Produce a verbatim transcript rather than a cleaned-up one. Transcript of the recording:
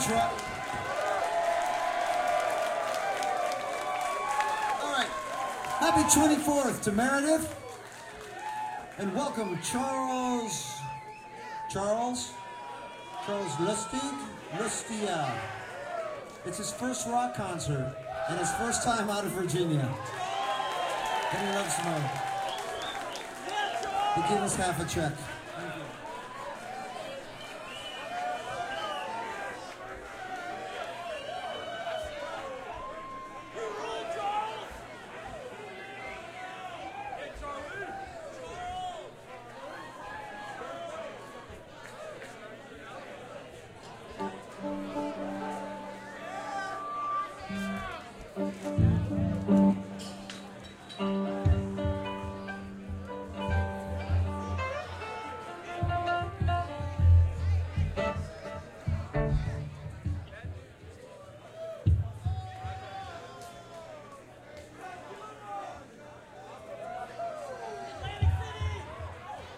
Detroit. All right. Happy twenty-fourth to Meredith. And welcome Charles, Charles, Charles Lustig, Lustia. It's his first rock concert and his first time out of Virginia. And he loves snow. He gave us half a check.